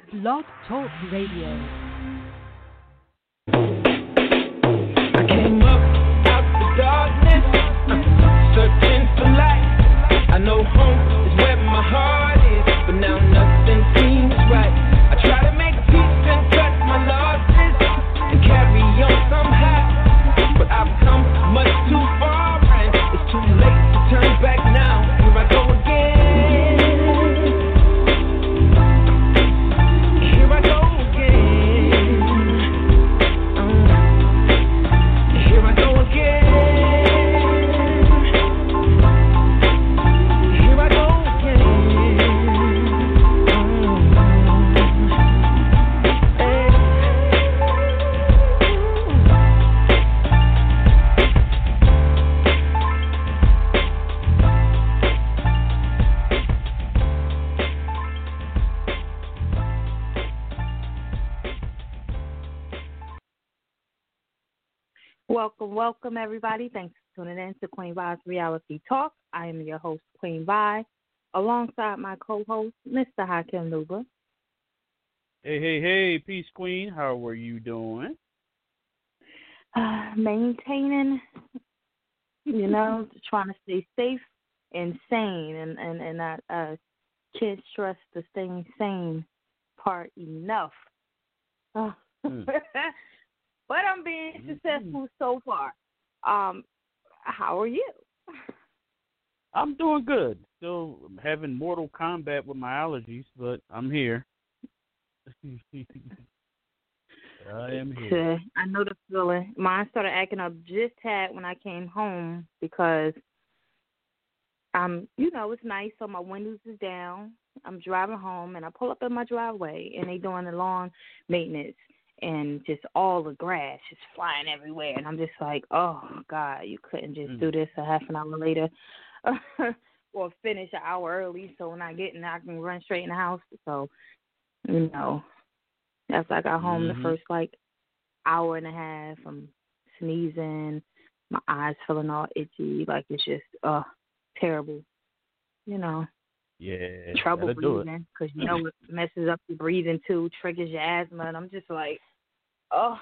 Blog Talk Radio. I came up out the darkness, searching for light. I know home is where my heart is, but now nothing seems right. I try to make peace and cut my losses and carry on somehow, but I've come much too far and it's too late to turn back now. Here I go again. Here I go again. Here I go again. Here I go Welcome, everybody. Thanks for tuning in to Queen Vi's Reality Talk. I am your host, Queen Vi, alongside my co-host, Mr. Hakim Nuba. Hey, Peace Queen. How are you doing? Maintaining, trying to stay safe and sane, and I can't stress the staying sane part enough. But I'm being successful so far. How are you? I'm doing good. Still having mortal combat with my allergies, but I'm here. I am here. I know the feeling. Mine started acting up just tad when I came home because, it's nice, so my windows is down. I'm driving home, and I pull up in my driveway, and they doing the lawn maintenance. And just all the grass is flying everywhere. And I'm just like, oh, God, you couldn't just do this a half an hour later or finish an hour early so when I get in, I can run straight in the house. So, after I got home, the first, hour and a half, I'm sneezing, my eyes feeling all itchy. Like, it's just terrible, Yeah, trouble breathing because it messes up your breathing too, triggers your asthma, and I'm just like, oh.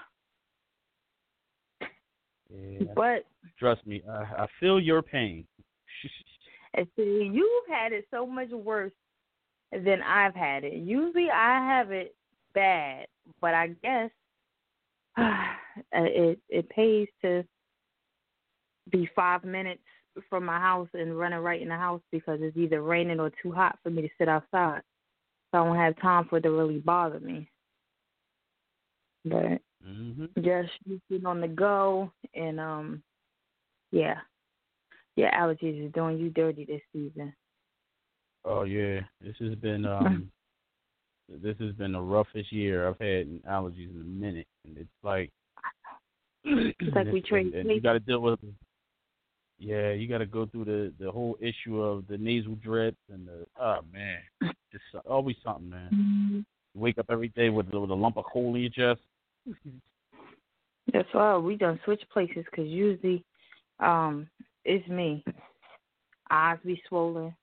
Yeah. But trust me, I feel your pain. and see, you've had it so much worse than I've had it. Usually I have it bad, but I guess it pays to be 5 minutes from my house and running right in the house because it's either raining or too hot for me to sit outside. So I don't have time for it to really bother me. But just being on the go and your allergies is doing you dirty this season. Oh yeah, this has been the roughest year I've had in allergies in a minute, and it's like we trade. And you got to deal with. Yeah, you got to go through the whole issue of the nasal drips and just always something, man. Mm-hmm. Wake up every day with a lump of coal in your chest. That's why we done switch places because usually it's me. Eyes be swollen.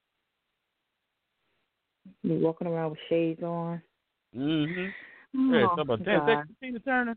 Be walking around with shades on. Yeah, talk about that. Tina Turner.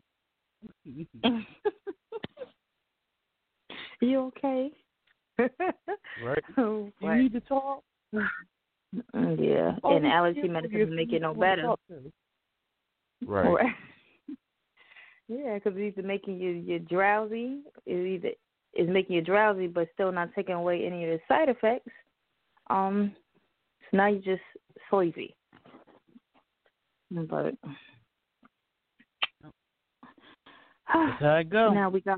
You okay? Right. Oh, you need to talk. Yeah, and allergy medicine make it no better. Right. Yeah, because it's either making you drowsy, it's making you drowsy, but still not taking away any of the side effects. So now you're just sleepy. But that's how it goes. Now we got,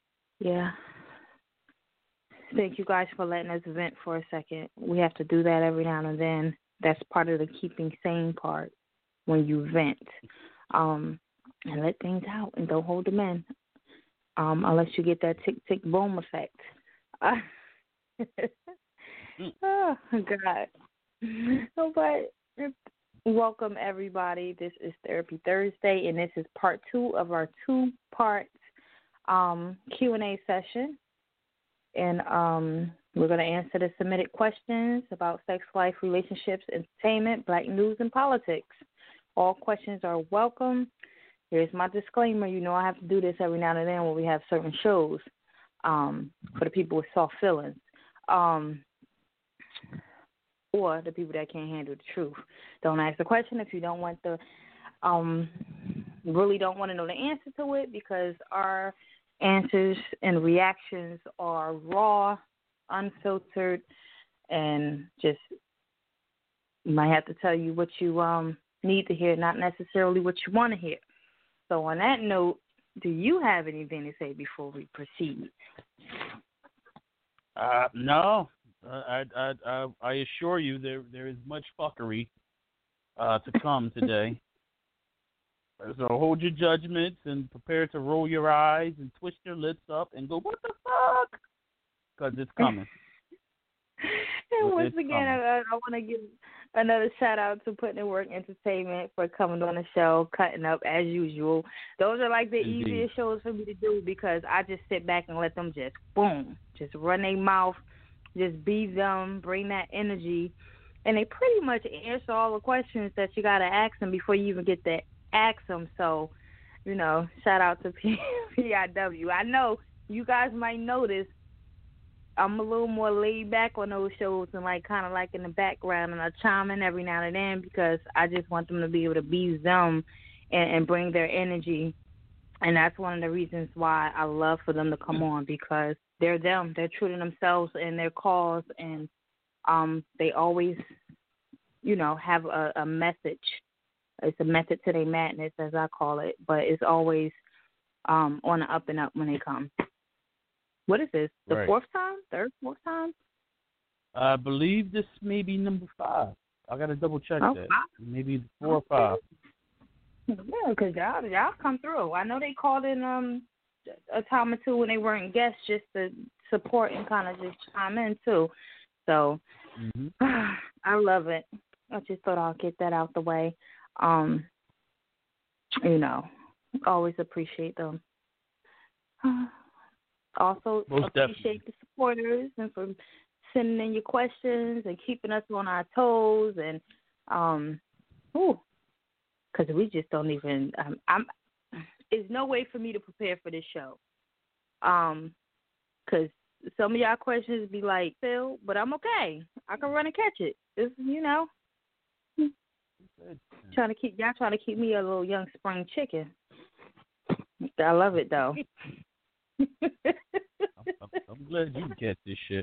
Thank you guys for letting us vent for a second. We have to do that every now and then. That's part of the keeping sane part when you vent. And let things out and don't hold them in. Unless you get that tick boom effect. Oh God. But welcome everybody. This is Therapy Thursday and this is part 2 of our 2-part Q&A session. And we're going to answer the submitted questions about sex life, relationships, entertainment, black news, and politics. All questions are welcome. Here's my disclaimer. You know I have to do this every now and then when we have certain shows for the people with soft feelings or the people that can't handle the truth. Don't ask the question if you don't want the really don't want to know the answer to it, because our answers and reactions are raw, unfiltered, and just might have to tell you what you need to hear, not necessarily what you want to hear. So on that note, do you have anything to say before we proceed? No. I assure you there is much fuckery to come today. So hold your judgments and prepare to roll your eyes and twist your lips up and go, what the fuck? Because it's coming. And once again, I want to give another shout out to Putting in Work Entertainment for coming on the show, cutting up as usual. Those are like the easiest shows for me to do because I just sit back and let them just boom, just run their mouth, just be them, bring that energy, and they pretty much answer all the questions that you got to ask them before you even get to ask them. So, you know, shout out to PIW. I know you guys might notice I'm a little more laid back on those shows and like kind of like in the background, and I chime in every now and then because I just want them to be able to be them and bring their energy. And that's one of the reasons why I love for them to come on, because they're them. They're true to themselves and their cause, and they always, you know, have a message. It's a method to their madness, as I call it, but it's always on the up and up when they come. What is this? The fourth time? Fourth time? I believe this may be number 5. I got to double check that. 5? Maybe 4 or 5. Yeah, because y'all come through. I know they called in a time or two when they weren't guests just to support and kind of just chime in too. So I love it. I just thought I'll get that out the way. You know, always appreciate them. Also appreciate the supporters and for sending in your questions and keeping us on our toes, and because we just don't even there's no way for me to prepare for this show, because some of y'all questions be like, Phil, but I'm okay, I can run and catch it. It's, you know, trying to keep me a little young spring chicken. I love it though. I'm glad you can catch this shit.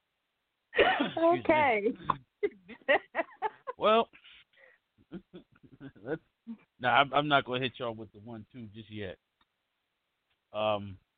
Okay. Well, I'm not going to hit y'all with the 1-2 just yet. Oh,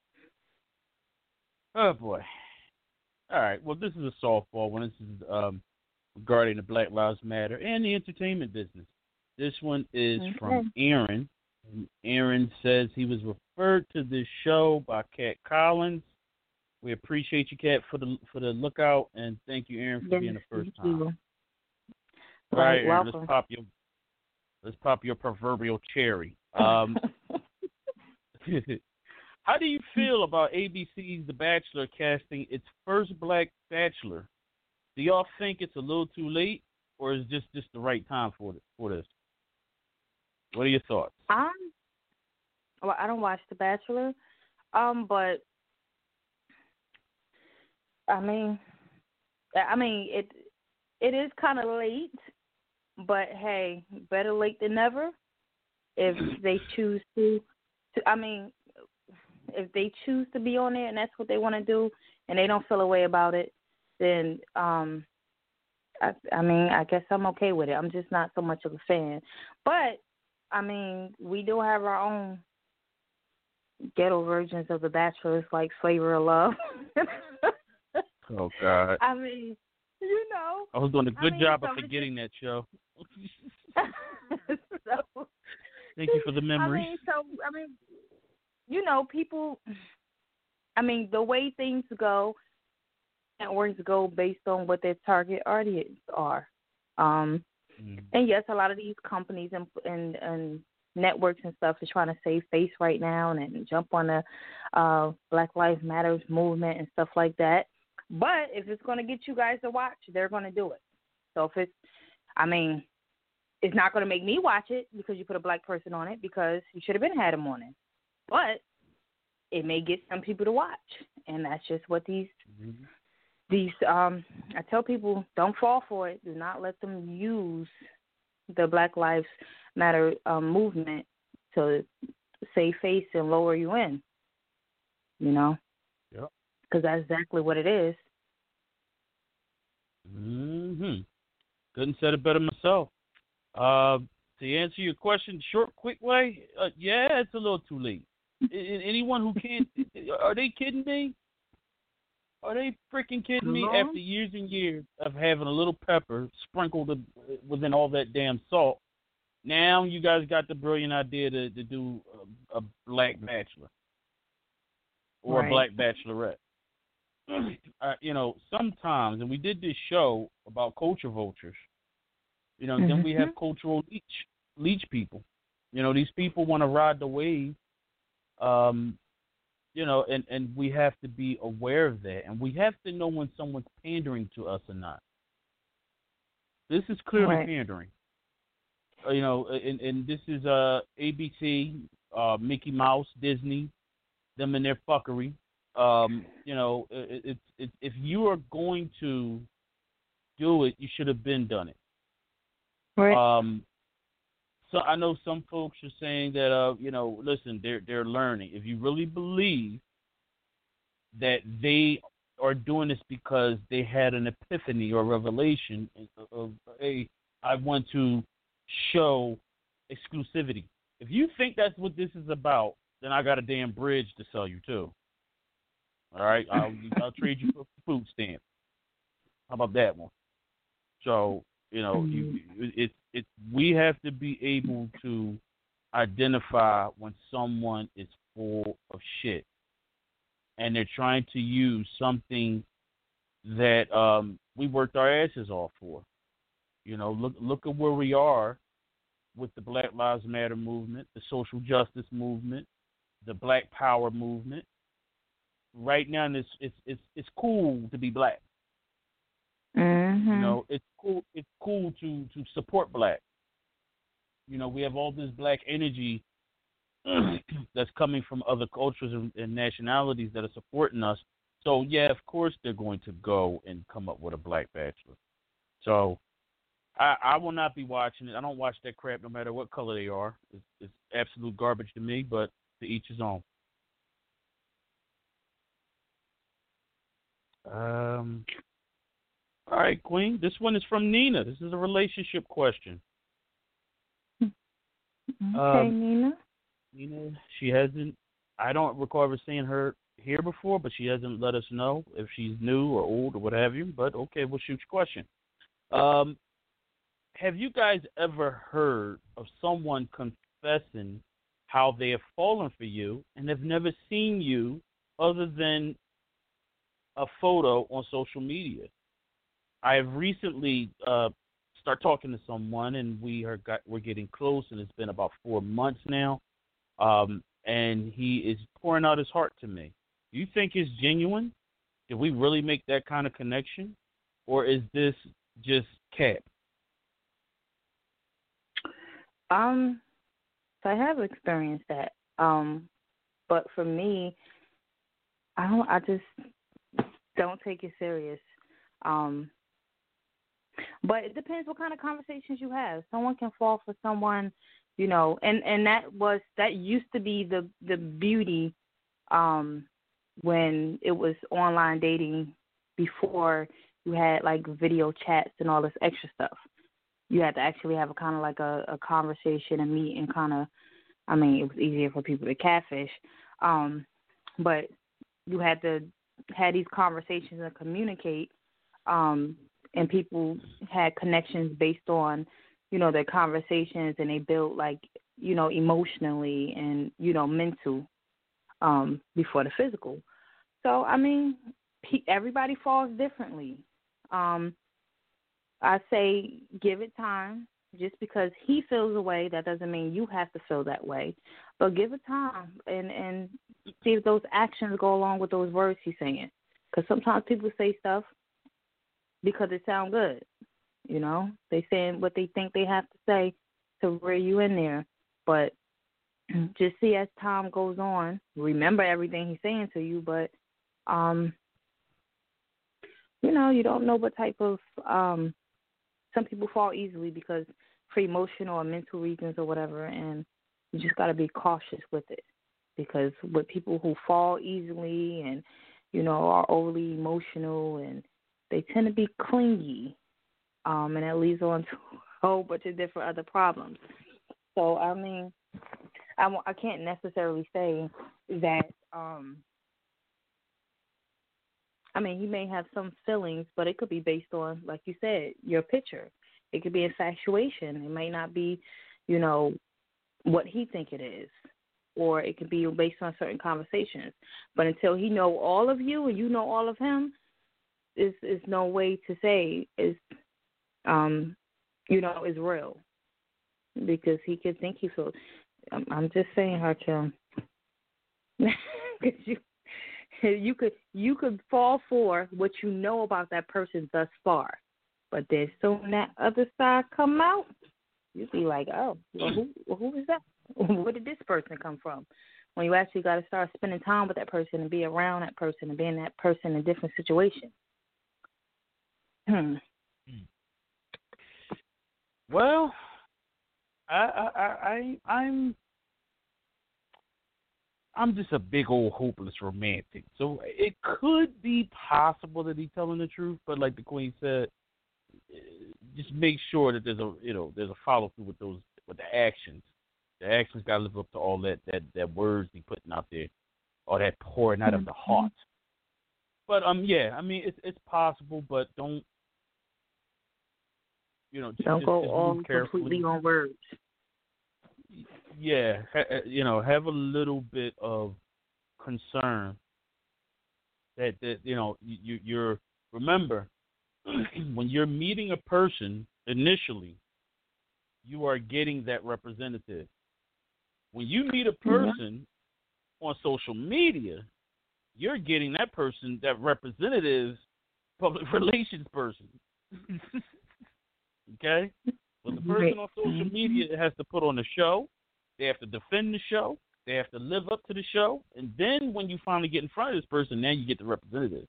boy. All right. Well, this is a softball one. This is regarding the Black Lives Matter and the entertainment business. This one is from Aaron. And Aaron says he was referred to this show by Kat Collins. We appreciate you, Kat, for the lookout, and thank you, Aaron, for being the first time. All right, Aaron, let's pop your proverbial cherry. How do you feel about ABC's The Bachelor casting its first black bachelor? Do y'all think it's a little too late, or is this just the right time for this? What are your thoughts? Well, I don't watch The Bachelor, but I mean, it is kind of late, but hey, better late than never. If they choose to, if they choose to be on there and that's what they want to do, and they don't feel a way about it, then I guess I'm okay with it. I'm just not so much of a fan, but I mean, we do have our own ghetto versions of The Bachelor, like Flavor of Love. Oh, God. I mean, you know. I was doing a good job of forgetting that show. Thank you for the memory. You know, people, the way things go, networks go based on what their target audience are. And yes, a lot of these companies and networks and stuff is trying to save face right now and jump on the Black Lives Matter movement and stuff like that. But if it's going to get you guys to watch, they're going to do it. So if it's not going to make me watch it because you put a black person on it, because you should have been had him on it. But it may get some people to watch, and that's just what these I tell people, don't fall for it. Do not let them use the Black Lives Matter movement to save face and lower you in. You know? Yep. Because that's exactly what it is. Couldn't said it better myself. To answer your question, short, quick way, yeah, it's a little too late. Anyone who can't, are they kidding me? Are they freaking kidding me? After years and years of having a little pepper sprinkled within all that damn salt, now you guys got the brilliant idea to do a black bachelor or a black bachelorette. Sometimes, and we did this show about culture vultures, then we have cultural leech people. These people want to ride the wave, and we have to be aware of that, and we have to know when someone's pandering to us or not. This is clearly pandering. And this is ABC, Mickey Mouse, Disney, them and their fuckery. If you are going to do it, you should have been done it. Right. So I know some folks are saying that, listen, they're learning. If you really believe that they are doing this because they had an epiphany or revelation of, hey, I want to show exclusivity. If you think that's what this is about, then I got a damn bridge to sell you too. All right, I'll trade you for food stamp. How about that one? So we have to be able to identify when someone is full of shit, and they're trying to use something that we worked our asses off for. Look at where we are with the Black Lives Matter movement, the social justice movement, the Black Power movement. Right now, it's cool to be black. It's cool. It's cool to support black. We have all this black energy that's coming from other cultures and nationalities that are supporting us. So yeah, of course they're going to go and come up with a black bachelor. So I will not be watching it. I don't watch that crap no matter what color they are. It's absolute garbage to me. But to each his own. All right, Queen. This one is from Nina. This is a relationship question. Okay, Nina. Nina, she hasn't. I don't recall ever seeing her here before, but she hasn't let us know if she's new or old or what have you. But okay, we'll shoot your question. Have you guys ever heard of someone confessing how they have fallen for you and have never seen you other than a photo on social media? I have recently started talking to someone, and we're getting close, and it's been about 4 months now, and he is pouring out his heart to me. Do you think it's genuine? Did we really make that kind of connection, or is this just cap? So I have experienced that, but for me, I just don't take it serious. But it depends what kind of conversations you have. Someone can fall for someone, and that used to be the beauty when it was online dating, before you had like video chats and all this extra stuff. You had to actually have a kind of like a conversation and meet and kind of, it was easier for people to catfish. But you had to have these conversations and communicate, and people had connections based on, their conversations, and they built like, emotionally and, mental, before the physical. So, everybody falls differently. I say give it time. Just because he feels a way, that doesn't mean you have to feel that way. But give it time and see if those actions go along with those words he's saying. Because sometimes people say stuff because it sounds good. You know, they saying what they think they have to say to rear you in there. But just see as time goes on, remember everything he's saying to you, but you know, you don't know what type of some people fall easily because for emotional or mental reasons or whatever, and you just got to be cautious with it, because with people who fall easily and, you know, are overly emotional, and they tend to be clingy, and that leads on to a whole bunch of different other problems. So, I mean, I can't necessarily say that, I mean, he may have some feelings, but it could be based on, like you said, your picture. It could be infatuation. It may not be, you know, what he think it is, or it could be based on certain conversations. But until he know all of you and you know all of him, is no way to say is, you know, is real, because he could think he feels. I'm just saying, Harchel, because you could fall for what you know about that person thus far, but then soon that other side come out, you'd be like, oh, well, who is that? Where did this person come from? When you actually got to start spending time with that person and be around that person and being that person in different situations. Well, I'm just a big old hopeless romantic. So it could be possible that he's telling the truth, but like the Queen said, just make sure that there's a follow through with the actions. The actions got to live up to all that words he putting out there, or that pouring out of the heart. But yeah, I mean it's possible, but don't don't go all completely on words. Yeah, have a little bit of concern that you're remember when you're meeting a person initially, you are getting that representative. When you meet a person on social media, you're getting that person, that representative, public relations person. Okay? But the person on social media has to put on the show. They have to defend the show. They have to live up to the show. And then when you finally get in front of this person, now you get the representative.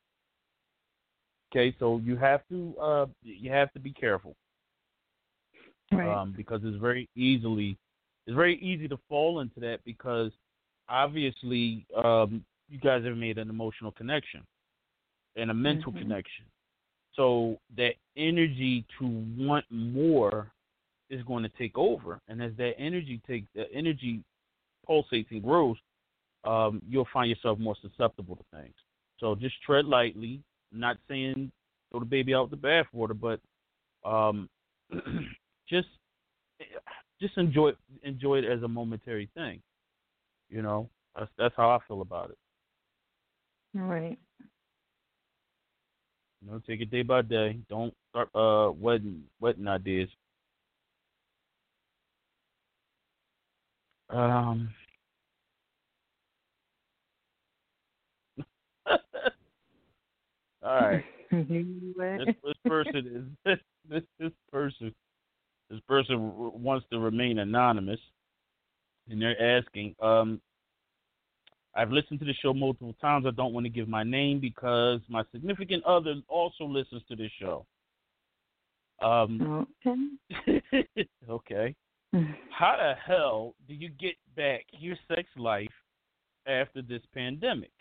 Okay, so you have to be careful. Right. Because it's very easy to fall into that, because obviously you guys have made an emotional connection and a mental connection. So that energy to want more is going to take over, and as that energy pulsates and grows, you'll find yourself more susceptible to things. So just tread lightly. I'm not saying throw the baby out with the bathwater, but just enjoy it as a momentary thing. That's how I feel about it. All right. Take it day by day. Don't start wedding ideas. All right. This person wants to remain anonymous, and they're asking, I've listened to the show multiple times. I don't want to give my name because my significant other also listens to this show. Okay. Okay. How the hell do you get back your sex life after this pandemic?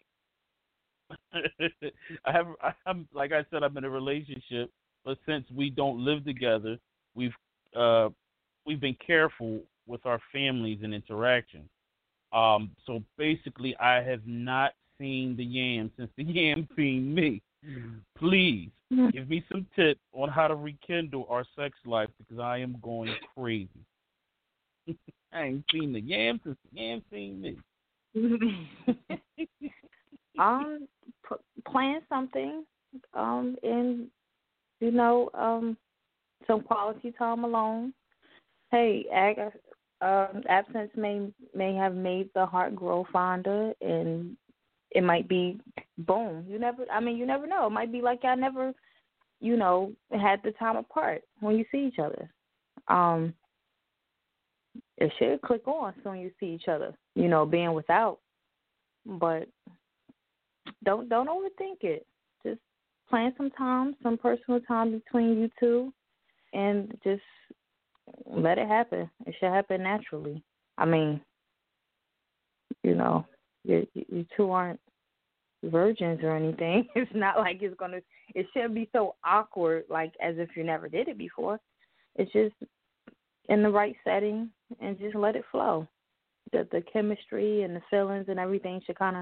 I'm like I said, I'm in a relationship, but since we don't live together, we've been careful with our families and interaction. So basically, I have not seen the yam since the yam seen me. Please give me some tips on how to rekindle our sex life, because I am going crazy. I ain't seen the yam since the yam seen me. Plan something, and some quality time alone. Hey, absence may have made the heart grow fonder, and it might be boom. You never know. It might be like y'all never had the time apart when you see each other. It should click on so when you see each other, being without. But don't overthink it. Just plan some personal time between you two, and just let it happen. It should happen naturally. I mean, you two aren't virgins or anything. It's not like it shouldn't be so awkward, like as if you never did it before. It's just in the right setting and just let it flow. The chemistry and the feelings and everything should kind of,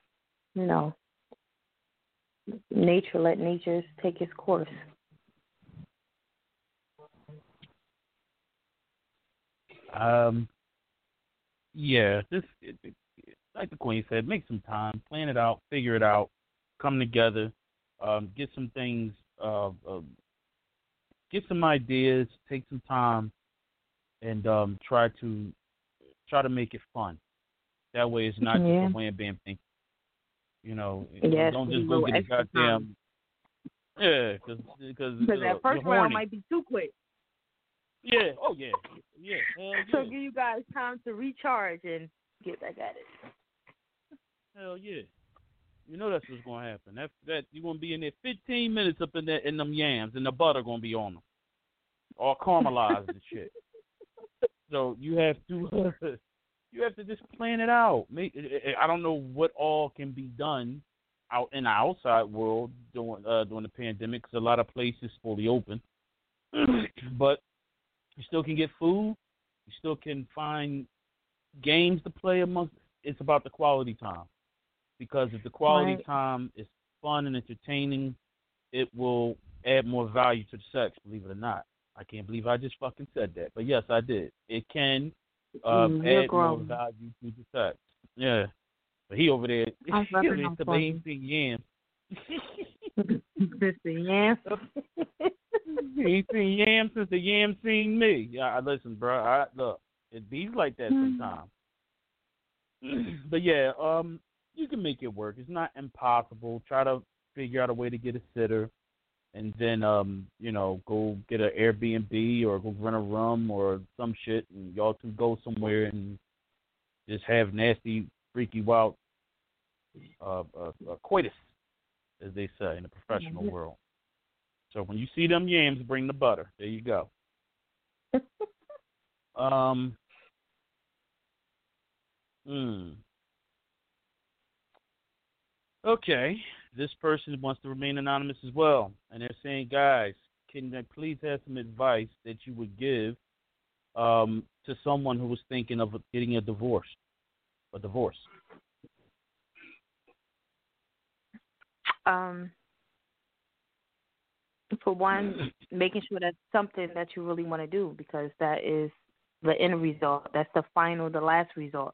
let nature take its course. Yeah, like the Queen said, make some time, plan it out, figure it out, come together, get some things, get some ideas, take some time, and try to make it fun. That way, it's not just a wham bam thing. Yes, don't just go get a goddamn. Yeah, because that first round might be too quick. Yeah. Oh yeah. Yeah. So give you guys time to recharge and get back at it. Hell yeah. That's what's gonna happen. That you're gonna be in there 15 minutes up in them yams, and the butter gonna be on them, all caramelized and shit. So you have to just plan it out. I don't know what all can be done out in the outside world during the pandemic, because a lot of places fully open, but you still can get food. You still can find games to play amongst. It's about the quality time. Because if the quality time is fun and entertaining, it will add more value to the sex, believe it or not. I can't believe I just fucking said that. But yes, I did. It can add more value to the sex. Yeah. But he over there, he ain't seen yams. Yams. He ain't seen yams since the yams seen me. Yeah, listen, bro. Look, it bees like that sometimes. But yeah, you can make it work. It's not impossible. Try to figure out a way to get a sitter, and then go get an Airbnb or go rent a room or some shit, and y'all two go somewhere and just have nasty, freaky, wild coitus, as they say in the professional world. So when you see them yams, bring the butter. There you go. Okay, this person wants to remain anonymous as well, and they're saying, guys, can I please have some advice that you would give to someone who was thinking of getting a divorce? For one, making sure that's something that you really want to do, because that is the end result. That's the last result.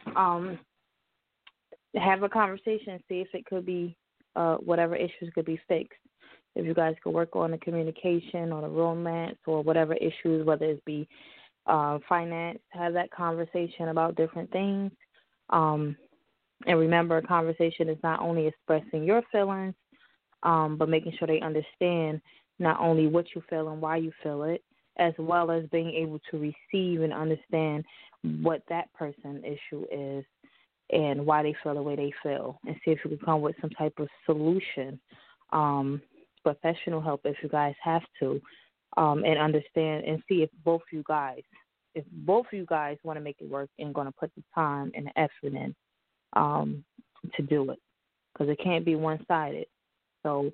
Have a conversation, see if it could be, whatever issues could be fixed. If you guys could work on the communication or the romance or whatever issues, whether it be finance, have that conversation about different things. And remember, a conversation is not only expressing your feelings, but making sure they understand not only what you feel and why you feel it, as well as being able to receive and understand what that person's issue is and why they feel the way they feel, and see if you can come with some type of solution, professional help if you guys have to, and understand and see if both of you guys want to make it work and going to put the time and the effort in to do it, because it can't be one-sided. So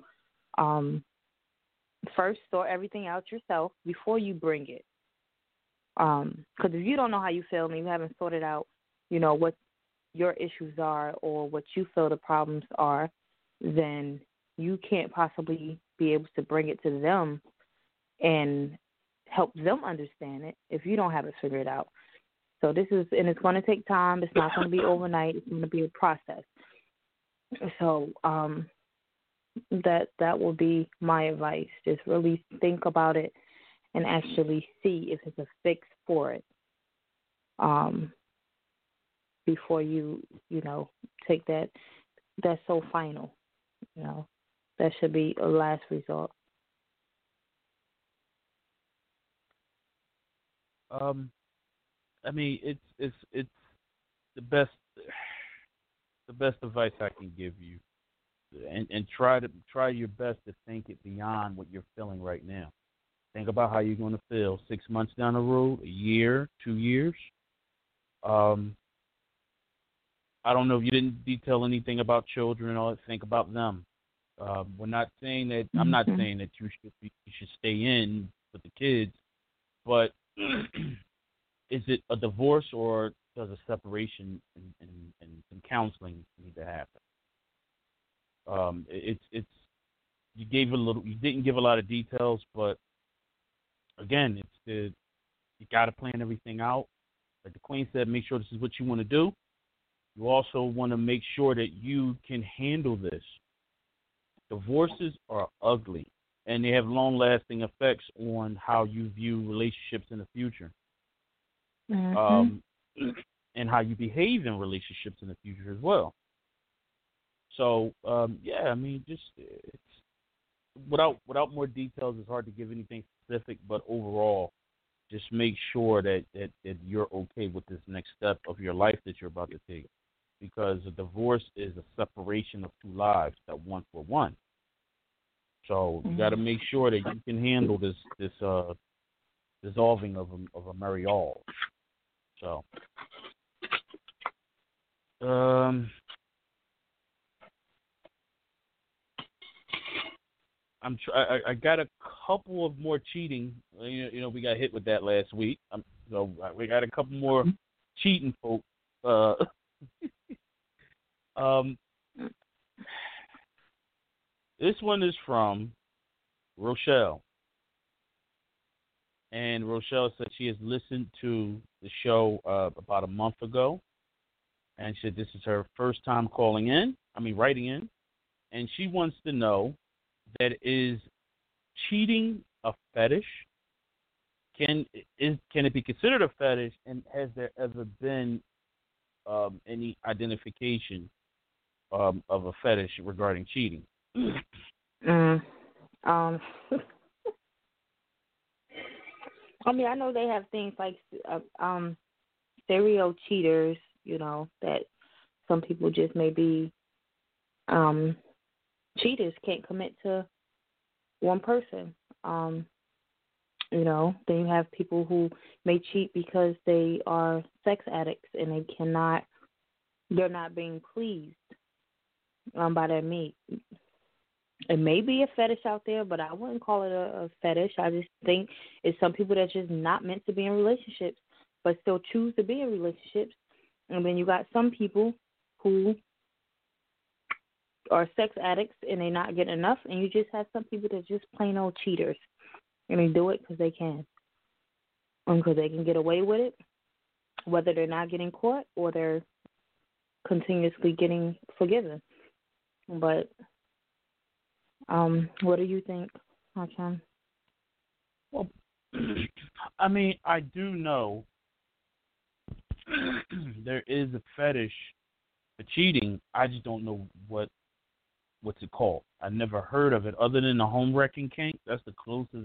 first, sort everything out yourself before you bring it, because if you don't know how you feel and you haven't sorted out, what your issues are or what you feel the problems are, then you can't possibly be able to bring it to them and help them understand it if you don't have it figured out. So it's going to take time. It's not going to be overnight. It's going to be a process. So that will be my advice. Just really think about it and actually see if it's a fix for it. Before you take that's so final. That should be a last resort. I mean, it's the best advice I can give you, and try your best to think it beyond what you're feeling right now. Think about how you're going to feel 6 months down the road, a year, 2 years. I don't know if you didn't detail anything about children or think about them. We're not saying that. I'm not saying that you should stay in with the kids, but is it a divorce or does a separation and counseling need to happen? It's you didn't give a lot of details, but again, you got to plan everything out. Like the Queen said, make sure this is what you want to do. You also want to make sure that you can handle this. Divorces are ugly, and they have long-lasting effects on how you view relationships in the future, and how you behave in relationships in the future as well. So, I mean, just without more details, it's hard to give anything specific. But overall, just make sure that you're okay with this next step of your life that you're about to take. Because a divorce is a separation of two lives that once were one. So you got to make sure that you can handle this dissolving of a marriage. So, I got a couple of more cheating. You know, we got hit with that last week. So we got a couple more cheating folk. This one is from Rochelle. And Rochelle said she has listened to the show about a month ago. And she said this is her first time writing in. And she wants to know that is cheating a fetish? Can it be considered a fetish? And has there ever been any identification of a fetish regarding cheating? I mean, I know they have things like serial cheaters, that some people just may be cheaters, can't commit to one person. Then you have people who may cheat because they are sex addicts and they're not being pleased by their mate. It may be a fetish out there, but I wouldn't call it a fetish. I just think it's some people that's just not meant to be in relationships, but still choose to be in relationships. And then you got some people who are sex addicts and they're not getting enough, and you just have some people that are just plain old cheaters. And they do it because they can. And because they can get away with it, whether they're not getting caught or they're continuously getting forgiven. But what do you think, Hachan? Well, I mean, I do know there is a fetish for cheating. I just don't know what's it called. I never heard of it other than the home wrecking kink. That's the closest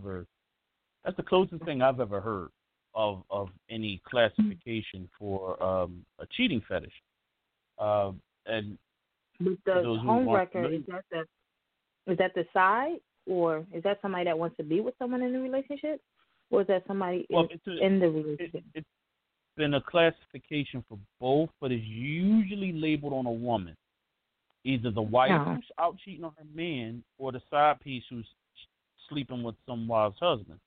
thing I've ever heard of any classification for a cheating fetish. And with the home wrecker, is that the side, or is that somebody that wants to be with someone in the relationship, or is that somebody in the relationship? It's been a classification for both, but it's usually labeled on a woman. Either the wife who's out cheating on her man or the side piece who's sleeping with some wife's husband.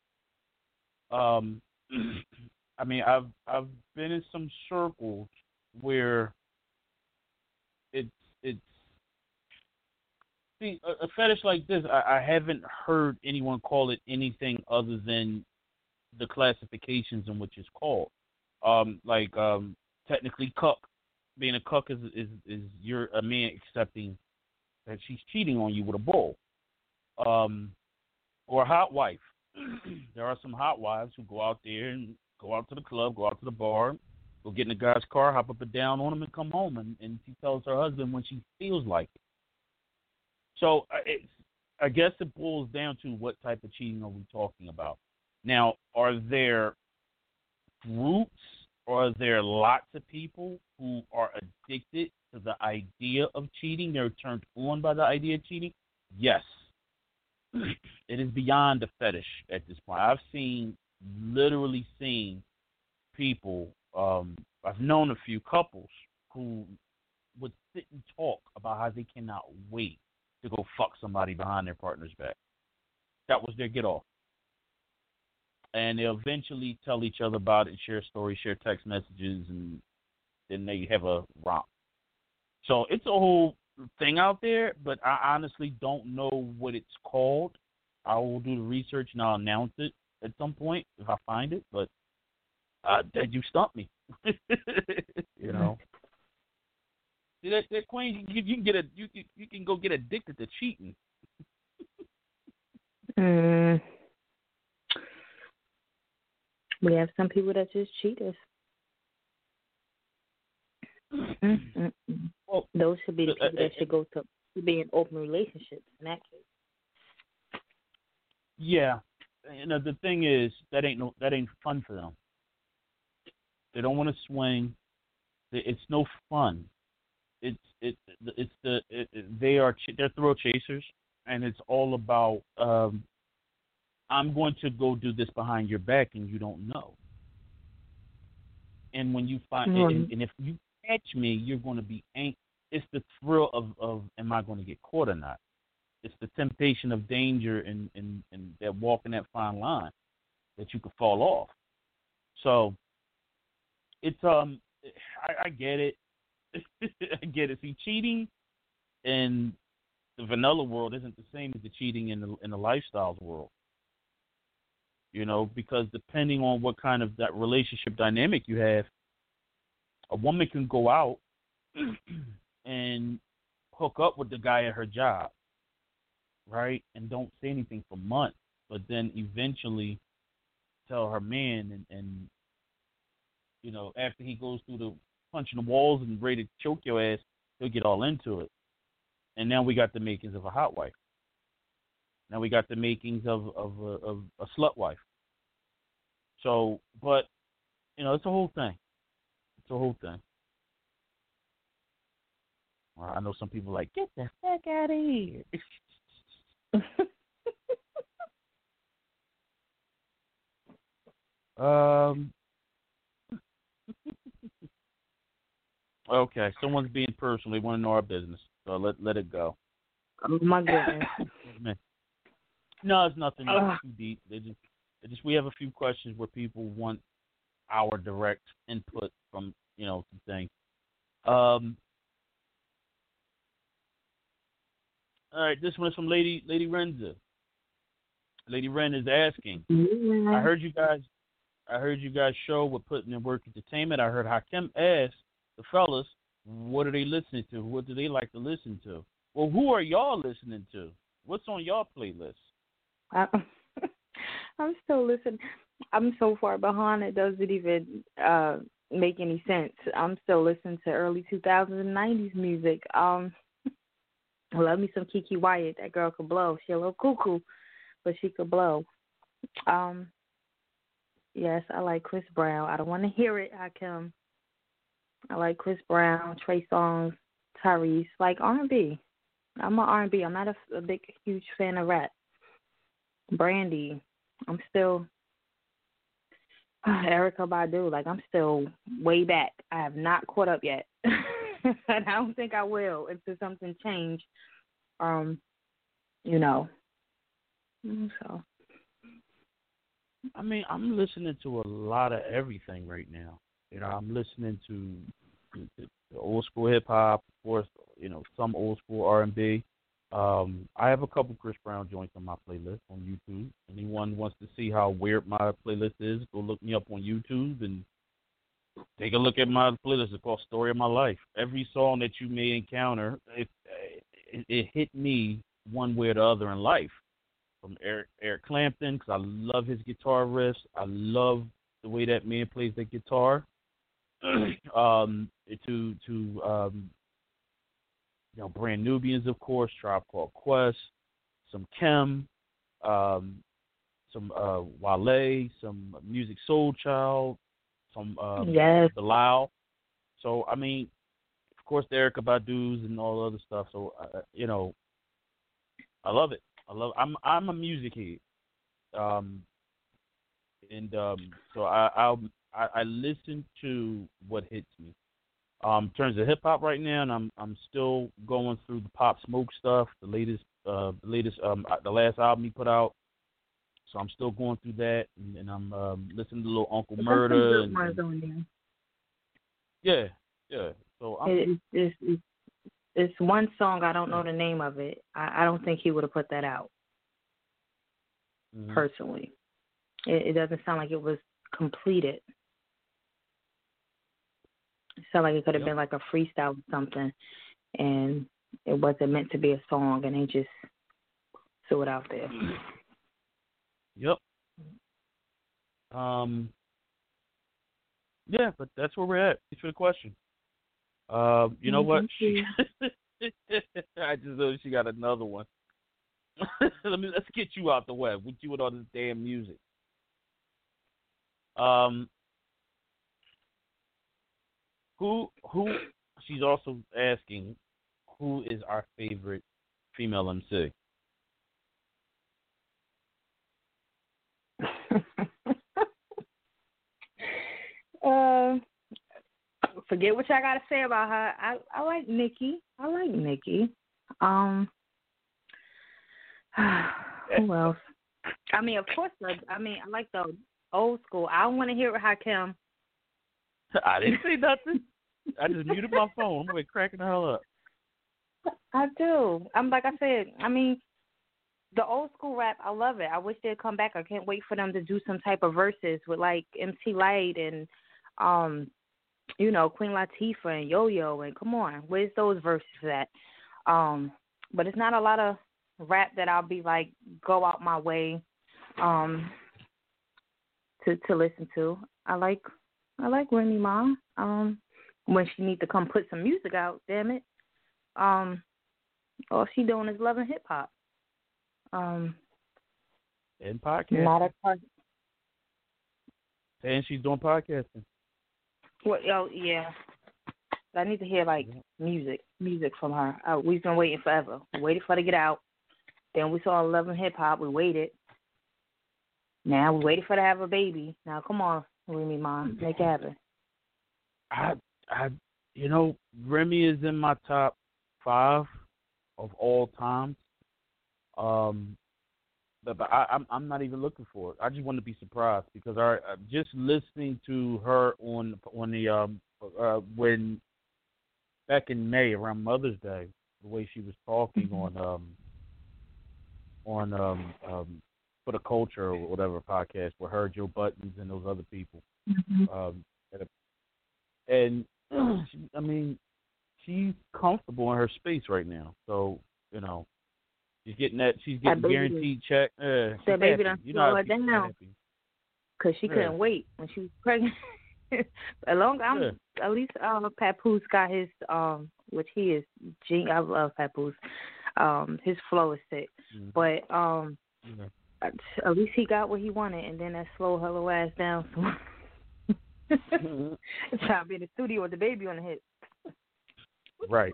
I mean, I've been in some circles where it's a fetish like this. I haven't heard anyone call it anything other than the classifications in which it's called. Technically, cuck. Being a cuck is you're a man accepting that she's cheating on you with a bull, or a hot wife. There are some hot wives who go out there and go out to the club, go out to the bar, go get in the guy's car, hop up and down on him, and come home, and she tells her husband when she feels like it. So I guess it boils down to what type of cheating are we talking about. Now, are there groups or are there lots of people who are addicted to the idea of cheating? They're turned on by the idea of cheating? Yes. It is beyond a fetish at this point. I've literally seen people, I've known a few couples who would sit and talk about how they cannot wait to go fuck somebody behind their partner's back. That was their get off. And they'll eventually tell each other about it, share stories, share text messages, and then they have a romp. So it's a whole thing out there, but I honestly don't know what it's called. I will do the research and I'll announce it at some point if I find it, but you stumped me. You know. See that Queen, you can go get addicted to cheating. We have some people that just cheat us. Well, those should be the people that should go to be in open relationships in that case. Yeah, the thing is that ain't fun for them. They don't want to swing. It's no fun. They're thrill chasers, and it's all about I'm going to go do this behind your back, and you don't know. And when you find and if you catch me, you're going to be anxious. It's the thrill of am I going to get caught or not? It's the temptation of danger and that walking that fine line that you could fall off. So it's I get it. I get it. See, cheating in the vanilla world isn't the same as the cheating in the lifestyles world. You know, because depending on what kind of that relationship dynamic you have, a woman can go out and hook up with the guy at her job, right? And don't say anything for months, but then eventually tell her man and you know, after he goes through the punching the walls and ready to choke your ass, he'll get all into it. And now we got the makings of a hot wife. Now we got the makings of a slut wife. So, but, you know, it's a whole thing. It's a whole thing. Well, I know some people are like, get the fuck out of here. Okay, someone's being personal. They want to know our business, so let it go. Oh my goodness. No, it's nothing too deep. They just we have a few questions where people want our direct input from some things. All right, this one is from Lady Renza. Lady Ren is asking. Yeah. I heard you guys show with Putting in Work Entertainment. I heard Hakim ask the fellas, what are they listening to? What do they like to listen to? Well, who are y'all listening to? What's on y'all playlist? I'm still listening. I'm so far behind it doesn't even make any sense. I'm still listening to early 2000s and 90s music. I love me some Kiki Wyatt. That girl could blow. She a little cuckoo, but she could blow. Yes, I like Chris Brown. I don't want to hear it, Hakim. I like Chris Brown, Trey Songz, Tyrese, like R&B. I'm an R&B. I'm not a big, huge fan of rap. Brandy. I'm still Erykah Badu. Like, I'm still way back. I have not caught up yet. And I don't think I will until something change. So. I mean, I'm listening to a lot of everything right now. I'm listening to the old school hip hop, of course. Some old school R&B. I have a couple Chris Brown joints on my playlist on YouTube. Anyone wants to see how weird my playlist is, go look me up on YouTube and take a look at my playlist. It's called Story of My Life. Every song that you may encounter, it hit me one way or the other in life. From Eric Clapton, because I love his guitar riffs. I love the way that man plays the guitar. Brand Nubians, of course, Tribe Called Quest, some Kim, some Wale, some Music Soul Child, from Yes. Bilal. So I mean, of course, the Erykah Badu's and all the other stuff. So you know, I love it. I'm a music head. And so I listen to what hits me. In terms of hip hop right now, and I'm still going through the Pop Smoke stuff, the the last album he put out. So I'm still going through that, and I'm listening to Little Uncle Murder. Yeah. So it's one song, I don't know the name of it. I don't think he would have put that out. Personally, it doesn't sound like it was completed. It sounded like it could have been like a freestyle or something, and it wasn't meant to be a song, and they just threw it out there. Yep. Yeah, but that's where we're at. Thanks for the question. You know what? I just know she got another one. Let's get you out the way. With you with all this damn music. Who? She's also asking, who is our favorite female MC? Forget what y'all gotta say about her. I like Nikki. Who else? I mean, of course. I like the old school. I don't want to hear Hakim. I didn't say nothing. I just muted my phone. I'm cracking the hell up. I do. Like I said. I mean, the old school rap. I love it. I wish they'd come back. I can't wait for them to do some type of verses with like MC Lyte and Queen Latifah and Yo-Yo, and come on, where's those verses at? But it's not a lot of rap that I'll be like go out my way to listen to. I like Remy Ma. When she needs to come put some music out, damn it. All she doing is loving hip hop. And podcasting. Not a part. And she's doing podcasting. Well, yeah. I need to hear like music from her. We've been waiting forever. We waited for her to get out. Then we saw Love and Hip Hop. We waited. Now we waited for her to have a baby. Now come on, Remy Ma, make it happen. Remy is in my top 5 of all time. But I'm not even looking for it. I just want to be surprised because just listening to her on the when back in May around Mother's Day, the way she was talking on For the Culture or whatever podcast with her, Joe Buttons, and those other people. She's comfortable in her space right now. So she's getting guaranteed check. That baby done slow her down because she couldn't wait when she was pregnant. At least Papoose got his which he is. I love Papoose. His flow is sick, but at least he got what he wanted, and then that slowed her little ass down. Trying to be in the studio with the baby on the hip. Right.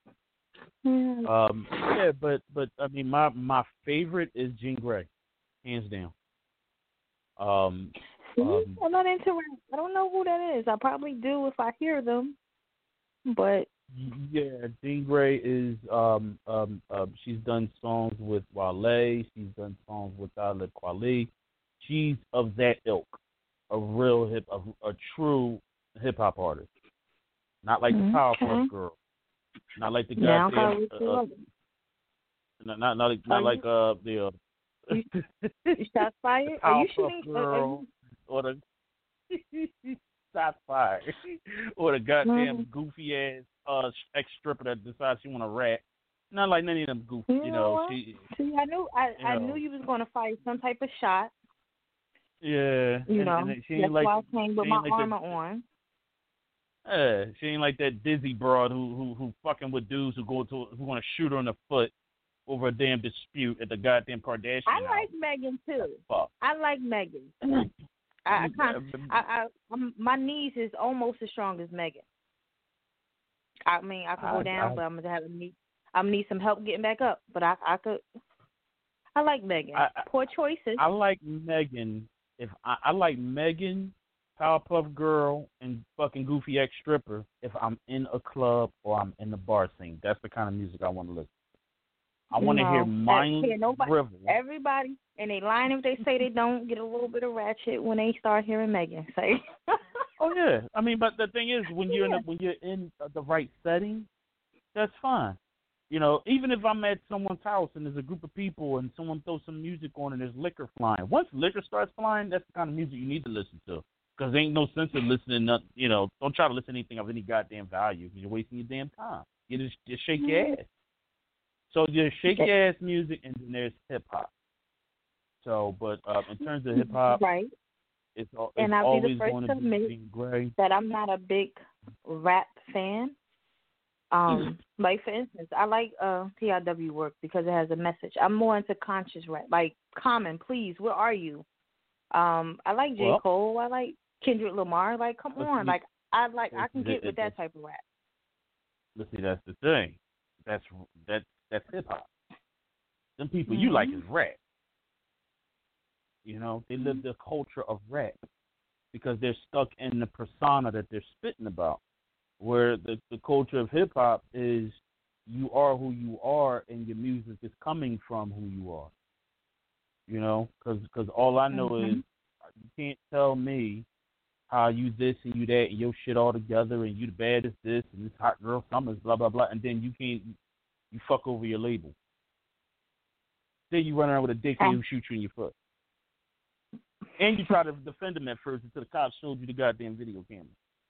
But I mean, my favorite is Jean Grey, hands down. I'm not into rap. I don't know who that is. I probably do if I hear them, but yeah, Jean Grey is she's done songs with Wale. She's done songs with Talib Kweli. She's of that ilk, a true hip hop artist, not like the Powerpuff Girl. Not like the goddamn. Not like the. You shot fired? Are you shooting? Girl, or the shot fired, or the goddamn goofy ass ex stripper that decides she want to rap. Not like none of them goofy, See, I knew you was going to fire some type of shot. Yeah, and she ain't that's why I came with my armor on. She ain't like that dizzy broad who fucking with dudes who want to shoot her in the foot over a damn dispute at the goddamn Kardashian house. Like Megan too. Fuck. I like Megan. My knees is almost as strong as Megan. I mean, I can go down, but I'm gonna need some help getting back up. But I could. I like Megan. Poor choices. I like Megan. I like Megan, Powerpuff Girl, and fucking Goofy X Stripper if I'm in a club or I'm in the bar scene. That's the kind of music I want to listen to. I want to hear mindless drivel. Everybody, and they lying if they say they don't get a little bit of ratchet when they start hearing Megan say. Oh yeah, I mean, but the thing is, when you're in the right setting, that's fine. You know, even if I'm at someone's house and there's a group of people and someone throws some music on and there's liquor flying. Once liquor starts flying, that's the kind of music you need to listen to. Because there ain't no sense in listening. Don't try to listen to anything of any goddamn value because you're wasting your damn time. You just shake your ass. So there's shake your ass music and then there's hip hop. So, but in terms of hip hop, right. It's and I'll always be the first going to admit that I'm not a big rap fan. Like for instance, I like TIW work because it has a message. I'm more into conscious rap, like Common, please, where are you? I like J. Cole. I like Kendrick Lamar. Like, come on, I can get with that type of rap. But see, that's the thing. That's hip hop. Them people you like is rap. You know, they live the culture of rap because they're stuck in the persona that they're spitting about. Where the culture of hip hop is you are who you are and your music is coming from who you are. You know, because all I know is you can't tell me how you this and you that and your shit all together and you the baddest this and this hot girl summer's blah blah blah and then you fuck over your label. Then you run around with a dickhead who shoots you in your foot. And you try to defend him at first until the cops showed you the goddamn video camera.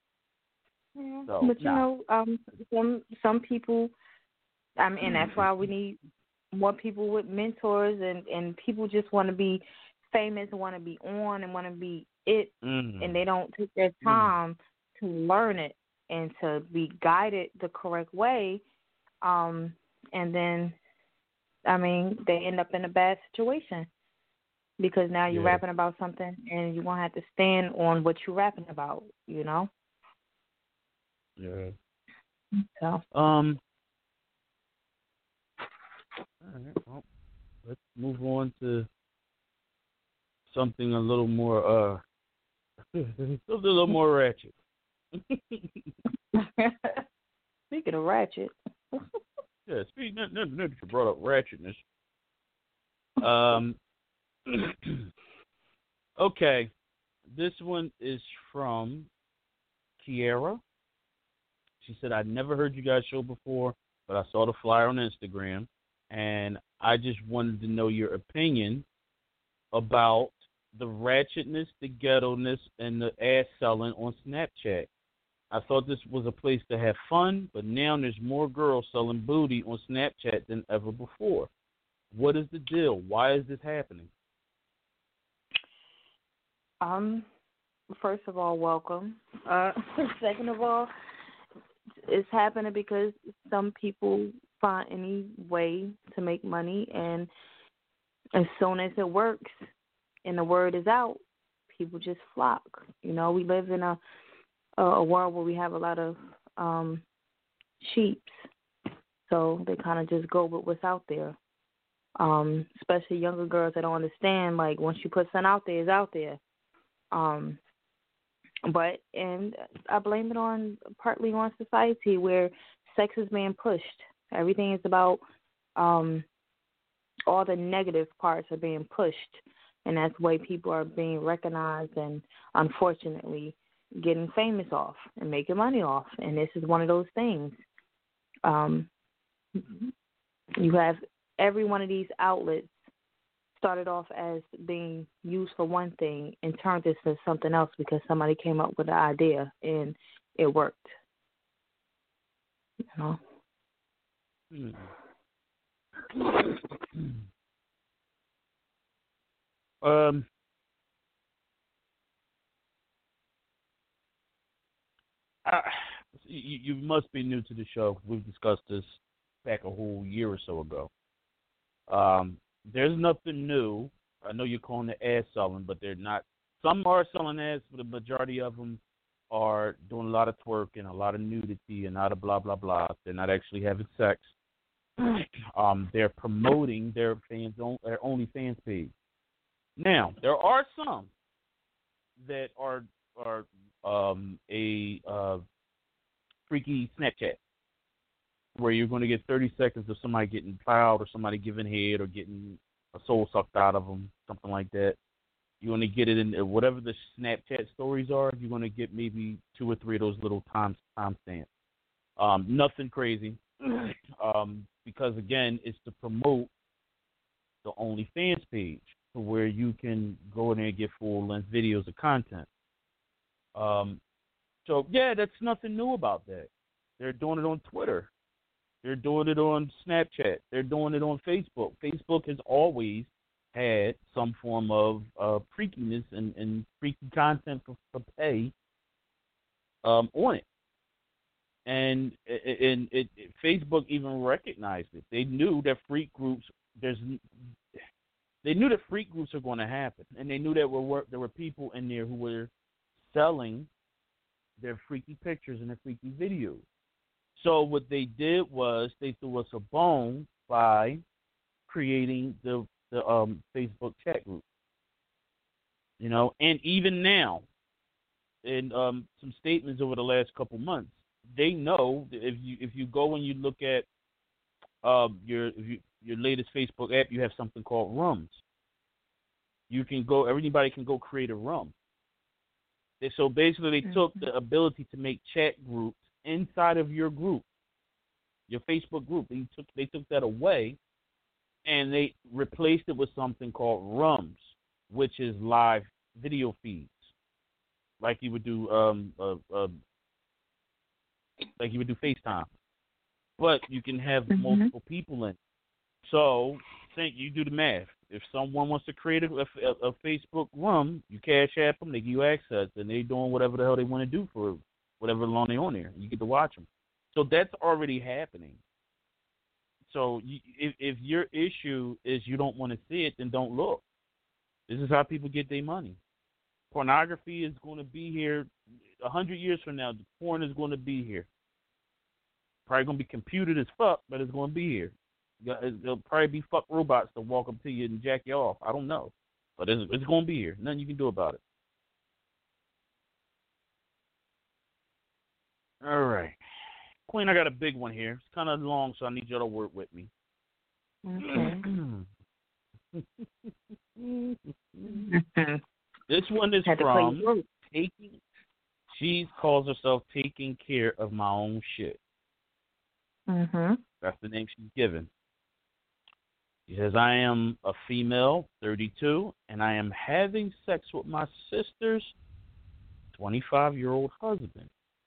Yeah, so, but you know, some people, and that's why we need more people with mentors and people just want to be famous and want to be on and want to be it, and they don't take their time to learn it and to be guided the correct way, and then, I mean, they end up in a bad situation. Because now you're rapping about something and you won't have to stand on what you're rapping about, you know? Yeah. So. All right, well, let's move on to something a little more ratchet. Speaking of ratchet. Yeah, speaking of you brought up ratchetness. Okay, this one is from Kiara. She said, I never heard you guys' show before, but I saw the flyer on Instagram, and I just wanted to know your opinion about the ratchetness, the ghetto-ness, and the ass selling on Snapchat. I thought this was a place to have fun, but now there's more girls selling booty on Snapchat than ever before. What is the deal? Why is this happening? First of all, welcome. Second of all, it's happening because some people find any way to make money, and as soon as it works and the word is out, people just flock. You know, we live in a world where we have a lot of sheeps, so they kind of just go with what's out there. Especially younger girls that don't understand, like, once you put something out there, it's out there. And I blame it partly on society where sex is being pushed. Everything is about, all the negative parts are being pushed, and that's the way people are being recognized and, unfortunately, getting famous off and making money off. And this is one of those things. You have every one of these outlets started off as being used for one thing and turned into something else because somebody came up with an idea and it worked. You know? You must be new to the show. We've discussed this back a whole year or so ago. There's nothing new. I know you're calling it ass selling, but they're not Some are selling ads, but the majority of them are doing a lot of twerking, a lot of nudity, and a lot of blah, blah, blah. They're not actually having sex. They're promoting their OnlyFans page. Now, there are some that are a freaky Snapchat, where you're going to get 30 seconds of somebody getting plowed or somebody giving head or getting a soul sucked out of them, something like that. You're going to get it in whatever the Snapchat stories are. You're going to get maybe 2 or 3 of those little timestamps. Nothing crazy, because again, it's to promote the OnlyFans page, to where you can go in there and get full-length videos of content. So yeah, that's nothing new about that. They're doing it on Twitter. They're doing it on Snapchat. They're doing it on Facebook. Facebook has always had some form of freakiness and freaky content for pay on it. And Facebook even recognized it. They knew that freak groups are going to happen, and they knew that there were people in there who were selling their freaky pictures and their freaky videos. So what they did was they threw us a bone by creating the Facebook chat group. You know, and even now, in some statements over the last couple months, they know that if you go and you look at your latest Facebook app, you have something called rooms. You can go, everybody can go create a room. So basically, they took the ability to make chat groups inside of your group, your Facebook group. They took that away, and they replaced it with something called rooms, which is live video feeds, like you would do FaceTime, but you can have multiple people in. So, think you do the math. If someone wants to create a Facebook room, you cash app them, they give you access, and they're doing whatever the hell they want to do for whatever long they're on there. You get to watch them. So that's already happening. So if your issue is you don't want to see it, then don't look. This is how people get their money. Pornography is going to be here 100 years from now. The porn is going to be here. Probably going to be computed as fuck, but it's going to be here. There'll probably be fuck robots that walk up to you and jack you off. I don't know. But it's going to be here. Nothing you can do about it. All right. Queen, I got a big one here. It's kind of long, so I need you to work with me. Okay. This one is from Taking. She calls herself Taking Care of My Own Shit. That's the name she's given. She says, I am a female, 32, and I am having sex with my sister's 25-year-old husband.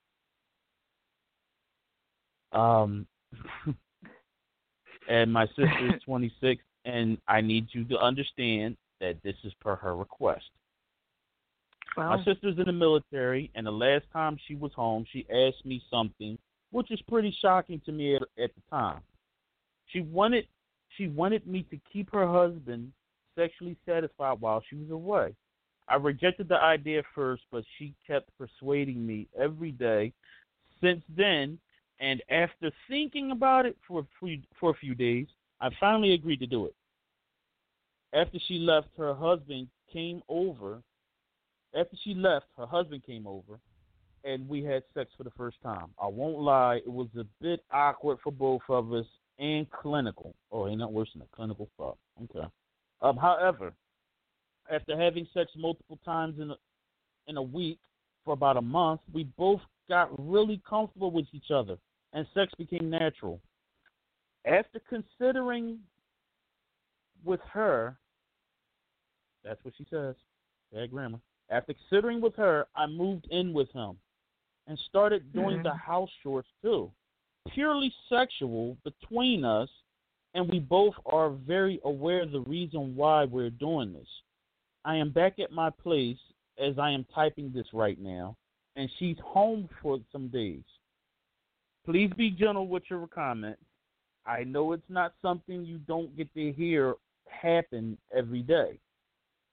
And my sister is 26, and I need you to understand that this is per her request. Wow. My sister's in the military, and the last time she was home, she asked me something, which is pretty shocking to me at the time. She wanted me to keep her husband sexually satisfied while she was away. I rejected the idea at first, but she kept persuading me every day since then. And after thinking about it for a few days, I finally agreed to do it. After she left, her husband came over. Her husband came over, and we had sex for the first time. I won't lie, it was a bit awkward for both of us and clinical. Oh, ain't not worse than a clinical fuck. Okay. However, after having sex multiple times in a week for about a month, we both got really comfortable with each other, and sex became natural. After considering with her, that's what she says, bad grammar. After considering with her, I moved in with him and started doing the house chores too. Purely sexual between us, and we both are very aware of the reason why we're doing this. I am back at my place as I am typing this right now, and she's home for some days. Please be gentle with your comments. I know it's not something you don't get to hear happen every day.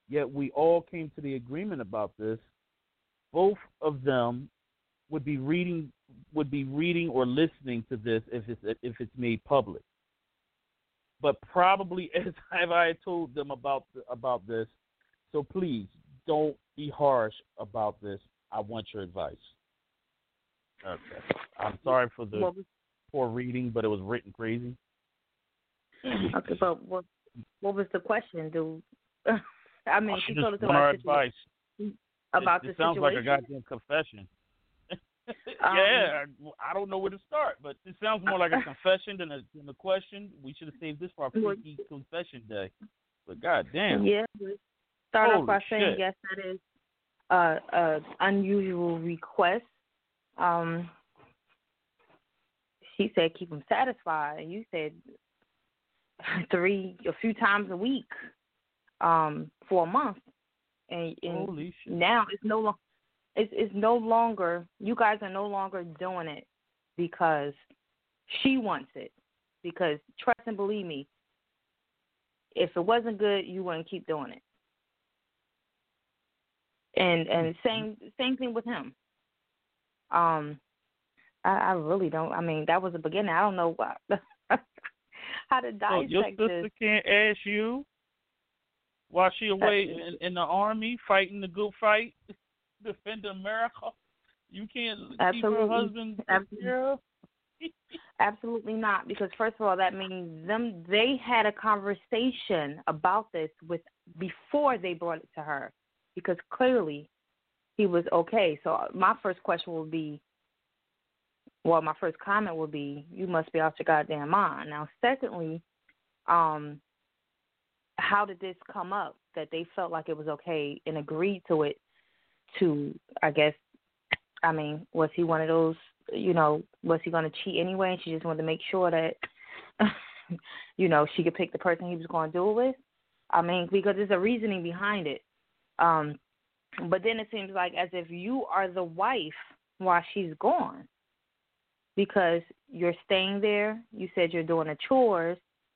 yet we all came to the agreement about this, both of them would be reading or listening to this if it's made public. But probably as I told them about this, so please don't be harsh about this. I want your advice. Okay. I'm sorry for the poor reading, but it was written crazy. Okay, but what was the question? I mean, she told us about advice. About it the sounds situation. like a goddamn confession. Yeah, I don't know where to start, but it sounds more like a confession than a question. We should have saved this for our freaky confession day. But goddamn. Yeah, start off by saying shit. yes, that is an unusual request. She said keep them satisfied. You said a few times a week, for a month, and holy shit. Now it's no longer. It's no longer. You guys are no longer doing it because she wants it. Because trust and believe me, if it wasn't good, you wouldn't keep doing it. And same thing with him. I really don't. I mean, that was the beginning. I don't know how to dissect your sister this. Can't ask you while she away in the army fighting the good fight, defend America. You can't keep her husband. Absolutely not. Because first of all, that means they had a conversation about this before they brought it to her. Because clearly, he was okay. So my first question will be. Well, my first comment would be, you must be out your goddamn mind. Now, secondly, how did this come up that they felt like it was okay and agreed to it I guess, I mean, was he one of those, was he going to cheat anyway and she just wanted to make sure that, she could pick the person he was going to do it with? I mean, because there's a reasoning behind it. But then it seems like as if you are the wife while she's gone. Because you're staying there, you said you're doing the chores,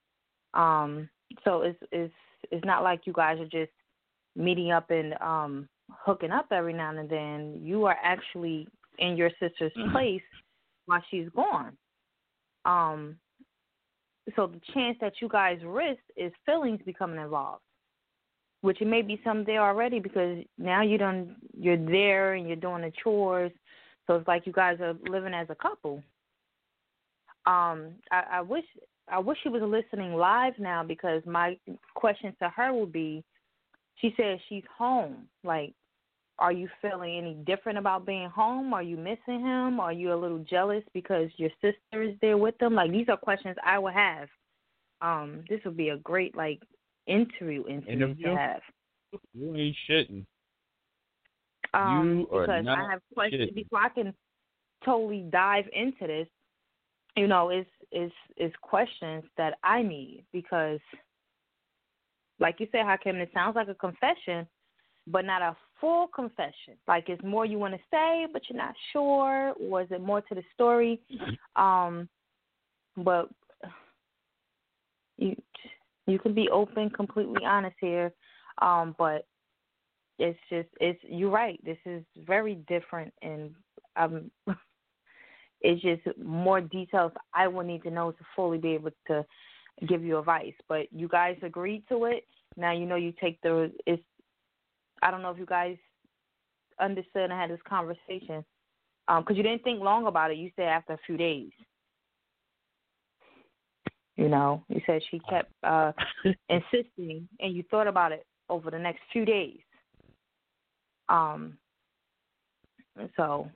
so it's not like you guys are just meeting up and hooking up every now and then. You are actually in your sister's place while she's gone. So the chance that you guys risk is feelings becoming involved, which it may be some there already because now you're there and you're doing the chores. So it's like you guys are living as a couple. I wish she was listening live now because my question to her would be, she says she's home. Like, are you feeling any different about being home? Are you missing him? Are you a little jealous because your sister is there with them? Like, these are questions I would have. This would be a great, interview to have. You ain't shitting. Because I have questions before I can totally dive into this. Is questions that I need because, like you said, Hakeem, it sounds like a confession, but not a full confession. Like it's more you want to say, but you're not sure. Or is it more to the story? But you can be open, completely honest here. But you're right. This is very different, and it's just more details I will need to know to fully be able to give you advice. But you guys agreed to it. Now you take I don't know if you guys understood and had this conversation because you didn't think long about it. You said after a few days. You said she kept insisting, and you thought about it over the next few days. So.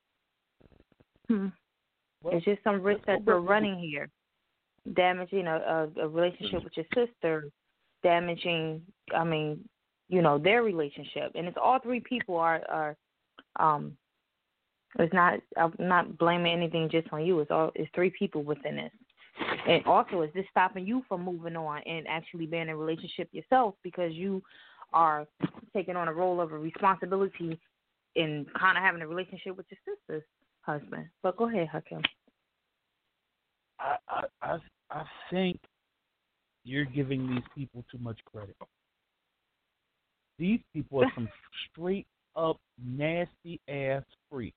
It's just some risk that we're running here. Damaging a relationship with your sister, damaging, their relationship. And it's all three people are it's not, I'm not blaming anything just on you. It's three people within this. And also, is this stopping you from moving on and actually being in a relationship yourself because you are taking on a role of a responsibility in kind of having a relationship with your sister's husband? But go ahead, Hakeem. I think you're giving these people too much credit. These people are some straight up nasty ass freaks.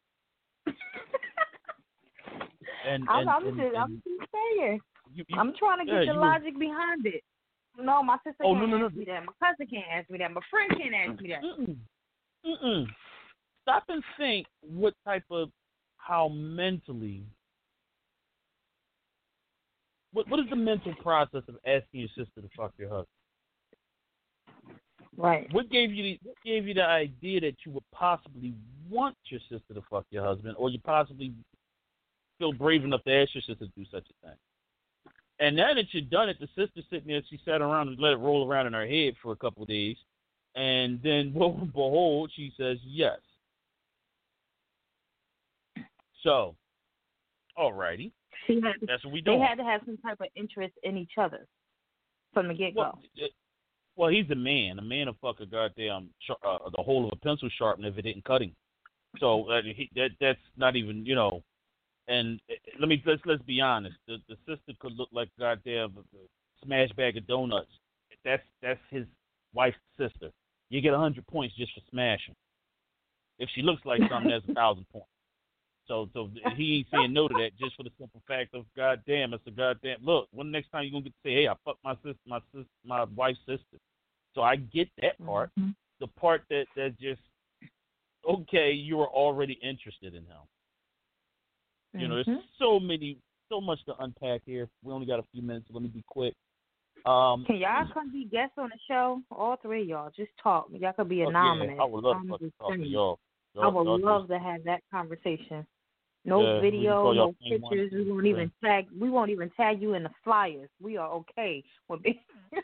I'm just saying. I'm trying to get the logic behind it. No, my sister can't ask me that. My cousin can't ask me that. My friend can't ask me that. Stop and think what type of, how mentally, what is the mental process of asking your sister to fuck your husband? Right. What gave you the idea that you would possibly want your sister to fuck your husband, or you possibly feel brave enough to ask your sister to do such a thing? And now that you've done it, the sister sitting there, she sat around and let it roll around in her head for a couple of days, and then, lo and behold, she says yes. So, alrighty. That's what we do. They had to have some type of interest in each other from the get-go. Well, he's a man. A man will fuck a goddamn the whole of a pencil sharpener if it didn't cut him. So that's not even, you know. And let's be honest. The sister could look like goddamn smash bag of donuts. That's his wife's sister. You get 100 points just for smashing. If she looks like something, that's 1,000 points. So he ain't saying no to that just for the simple fact of goddamn, it's a goddamn look. When the next time you gonna get to say, hey, I fucked my wife's sister. So I get that part. Mm-hmm. The part that just okay, you were already interested in him. You know, there's so much to unpack here. We only got a few minutes, so let me be quick. Can y'all come be guests on the show? All three of y'all, just talk. Y'all could be anonymous. Yeah, I would love to talk to y'all. I would love to have that conversation. No video, no pictures. We won't even tag. We won't even tag you in the flyers. We are okay with being.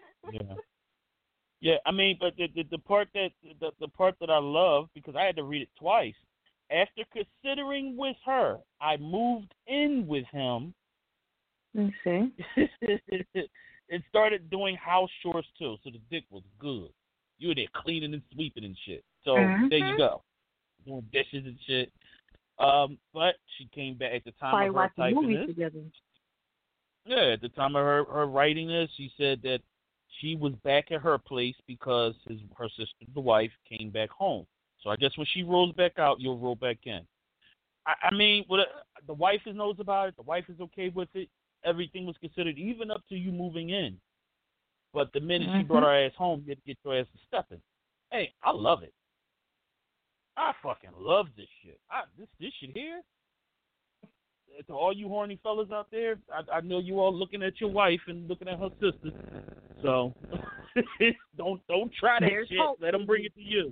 Yeah. I mean, but the part that I love, because I had to read it twice. After considering with her, I moved in with him. Okay. And started doing house chores too, so the dick was good. You were there cleaning and sweeping and shit. So there you go, doing dishes and shit. But she came back at the time of her typing this. Together. Yeah, at the time of her writing this, she said that she was back at her place because her sister, the wife, came back home. So I guess when she rolls back out, you'll roll back in. I mean, the wife knows about it. The wife is okay with it. Everything was considered, even up to you moving in. But the minute she brought her ass home, you had to get your ass to stepping. Hey, I love it. I fucking love this shit. This shit here. To all you horny fellas out there, I know you all looking at your wife and looking at her sister. So don't try that shit. Let them bring it to you.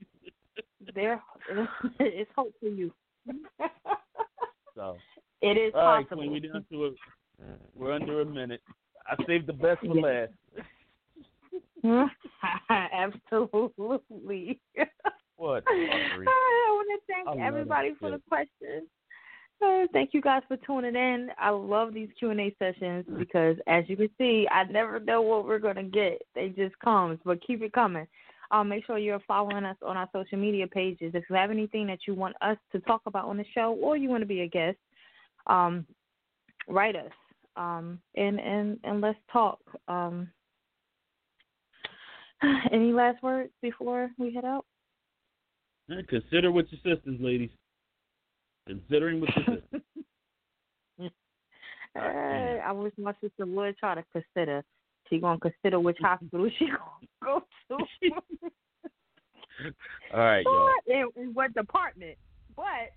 It's hope for you. So it is all right, possible. Queen, we down to it. We're under a minute. I saved the best for last. Absolutely. What? I want to thank everybody for the questions. Thank you guys for tuning in. I love these Q&A sessions because, as you can see, I never know what we're going to get. They just come, but keep it coming. Make sure you're following us on our social media pages. If you have anything that you want us to talk about on the show or you want to be a guest, write us and let's talk. Any last words before we head out? Consider with your sisters, ladies. Considering with your sisters. I wish my sister would try to consider. She gonna consider which hospital she gonna go to. All right, y'all. In what department? But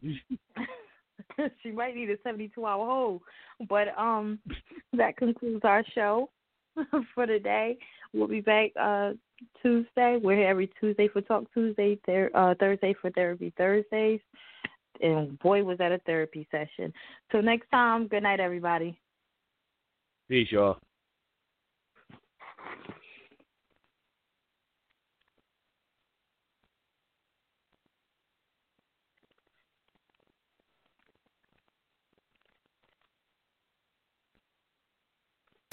she might need a 72-hour hold. But that concludes our show for today. We'll be back Tuesday. We're here every Tuesday for Talk Tuesday, Thursday for Therapy Thursdays. And boy, was that a therapy session. Till next time, good night, everybody. Peace, y'all.